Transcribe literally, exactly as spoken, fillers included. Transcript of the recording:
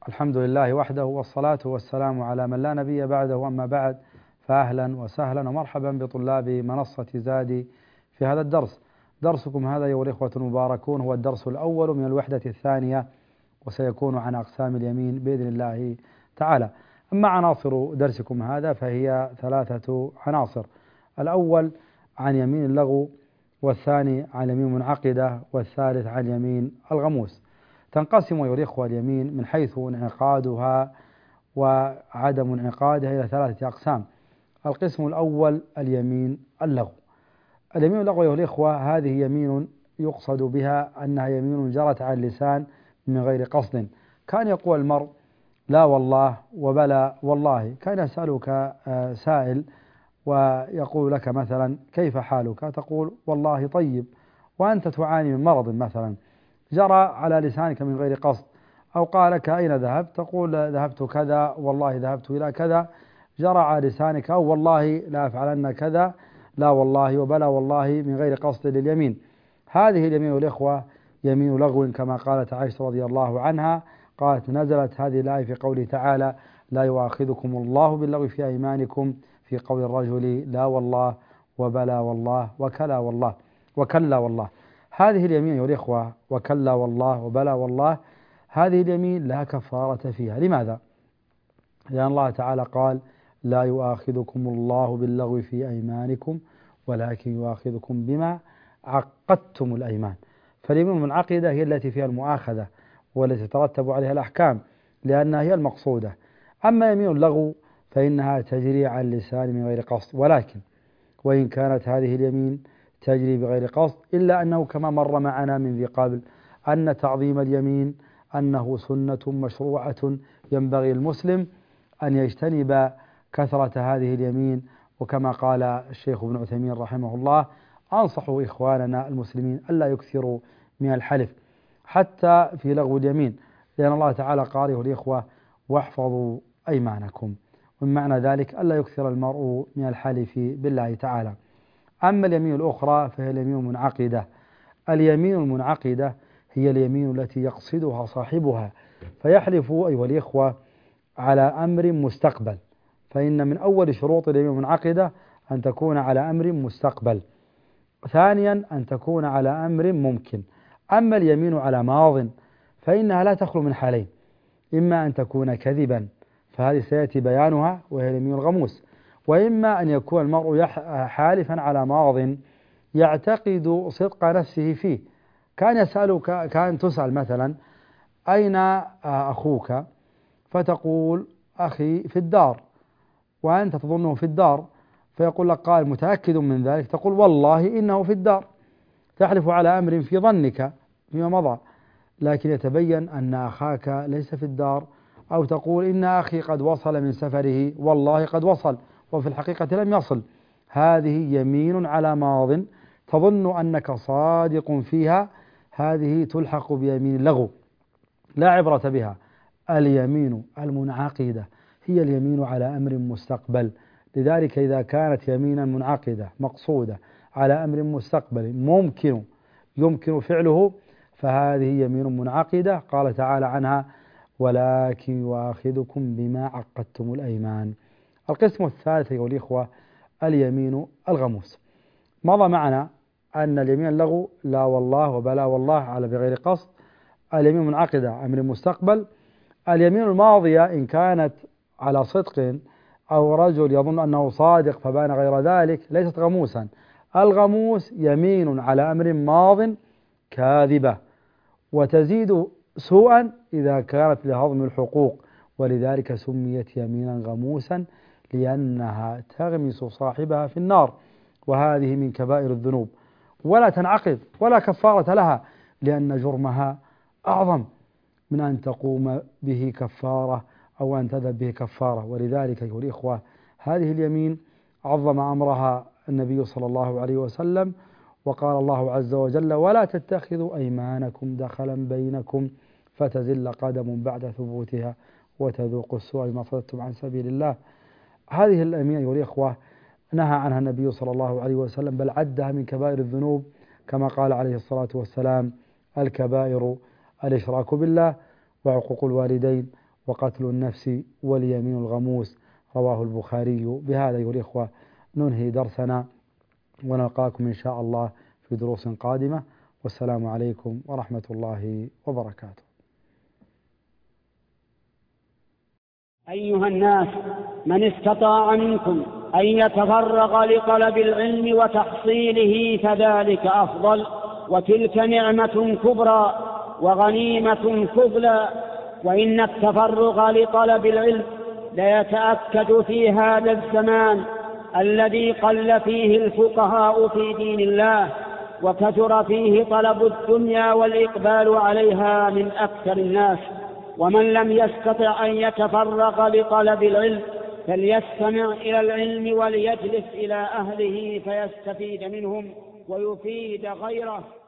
الحمد لله وحده والصلاة والسلام على من لا نبي بعده، أما بعد، فأهلا وسهلا ومرحبا بطلاب منصة زادي في هذا الدرس. درسكم هذا أيها الإخوة المباركون هو الدرس الأول من الوحدة الثانية، وسيكون عن أقسام اليمين بإذن الله تعالى. أما عناصر درسكم هذا فهي ثلاثة عناصر: الأول عن يمين اللغو، والثاني عن يمين منعقدة، والثالث عن يمين الغموس. تنقسم أيها الإخوة اليمين من حيث انعقادها وعدم انعقادها إلى ثلاثة أقسام. القسم الأول اليمين اللغو. اليمين اللغو أيها الإخوة هذه يمين يقصد بها أنها يمين جرت على اللسان من غير قصد، كان يقول المرء لا والله وبلا والله. كان يسألك سائل ويقول لك مثلا كيف حالك؟ تقول والله طيب، وأنت تعاني من مرض مثلا جرى على لسانك من غير قصد. أو قال لك أين ذهبت؟ تقول ذهبت كذا، والله ذهبت إلى كذا، جرى على لسانك. أو والله لا أفعلن كذا، لا والله وبلا والله، من غير قصد لليمين. هذه اليمين الإخوة يمين لغو، كما قالت عائشة رضي الله عنها، قالت نزلت هذه الآية في قوله تعالى لا يؤاخذكم الله باللغو في أيمانكم، في قول الرجل لا والله وبلا والله وكلا والله وكلا والله. هذه اليمين يا الإخوة وكلا والله وبلا والله، هذه اليمين لا كفارة فيها. لماذا؟ لأن الله تعالى قال لا يؤاخذكم الله باللغو في أيمانكم ولكن يؤاخذكم بما عقدتم الأيمان. فاليمين المنعقدة هي التي فيها المؤاخذة والتي تترتب عليها الأحكام، لأنها هي المقصودة. أما يمين اللغو فإنها تجري على اللسان من غير قصد، ولكن وإن كانت هذه اليمين تجري بغير قصد، إلا أنه كما مر معنا من ذي قبل أن تعظيم اليمين أنه سنة مشروعة، ينبغي المسلم أن يجتنب كثرة هذه اليمين. وكما قال الشيخ ابن عثيمين رحمه الله أنصحوا إخواننا المسلمين ألا يكثروا من الحلف حتى في لغو اليمين، لأن الله تعالى قال يا الإخوة واحفظوا أيمانكم، ومن معنى ذلك ألا يكثر المرء من الحلف بالله تعالى. أما اليمين الأخرى فهي اليمين المنعقدة. اليمين المنعقدة هي اليمين التي يقصدها صاحبها، فيحلف أيها الإخوة على أمر مستقبل. فإن من أول شروط اليمين المنعقدة أن تكون على أمر مستقبل، ثانيا أن تكون على أمر ممكن. أما اليمين على ماض فإنها لا تخلو من حالين: إما أن تكون كذبا، فهذه سيأتي بيانها وهي اليمين الغموس، وإما أن يكون المرء حالفا على ماض يعتقد صدق نفسه فيه. كان يسألك كان تسأل مثلا أين أخوك؟ فتقول أخي في الدار، وأنت تظنه في الدار، فيقول لك قال متأكد من ذلك؟ تقول والله إنه في الدار. تحلف على أمر في ظنك فيما مضى، لكن يتبين أن أخاك ليس في الدار. أو تقول إن أخي قد وصل من سفره، والله قد وصل وفي الحقيقة لم يصل. هذه يمين على ماض تظن أنك صادق فيها، هذه تلحق بيمين اللغو لا عبرة بها. اليمين المنعقدة هي اليمين على أمر مستقبل. لذلك إذا كانت يمينا منعقدة مقصودة على أمر مستقبل ممكن يمكن فعله، فهذه يمين منعقدة. قال تعالى عنها ولكن يؤاخذكم بما عقدتم الأيمان. القسم الثالث أيها الإخوة اليمين الغموس. مضى معنا أن اليمين اللغو لا والله وبلا والله على بغير قصد. اليمين منعقدة أمر مستقبل. اليمين الماضية إن كانت على صدق أو رجل يظن أنه صادق فبان غير ذلك ليست غموسا. الغموس يمين على أمر ماض كاذبة، وتزيد سوءا إذا كانت لهضم الحقوق، ولذلك سميت يمينا غموسا لأنها تغمس صاحبها في النار، وهذه من كبائر الذنوب ولا تنعقد ولا كفارة لها، لأن جرمها أعظم من أن تقوم به كفارة أو أن تذهب به كفارة. ولذلك أيها الإخوة هذه اليمين عظم أمرها النبي صلى الله عليه وسلم، وقال الله عز وجل ولا تتخذوا أيمانكم دخلا بينكم فتزل قدم بعد ثبوتها وتذوقوا السوء بما صددتم عن سبيل الله. هذه اليمين أيها الإخوة نهى عنها النبي صلى الله عليه وسلم، بل عدها من كبائر الذنوب، كما قال عليه الصلاة والسلام الكبائر الإشراك بالله وعقوق الوالدين وقتل النفس واليمين الغموس، رواه البخاري. بهذا أيها الإخوة ننهي درسنا، ونلقاكم إن شاء الله في دروس قادمة، والسلام عليكم ورحمة الله وبركاته. أيها الناس، من استطاع منكم أن يتفرغ لطلب العلم وتحصيله فذلك أفضل، وتلك نعمة كبرى وغنيمة فضلى. وإن التفرغ لطلب العلم ليتأكد في هذا الزمان الذي قل فيه الفقهاء في دين الله، وكثر فيه طلب الدنيا والإقبال عليها من أكثر الناس. ومن لم يستطع أن يتفرغ لطلب العلم فليستمع إلى العلم وليجلس إلى أهله فيستفيد منهم ويفيد غيره.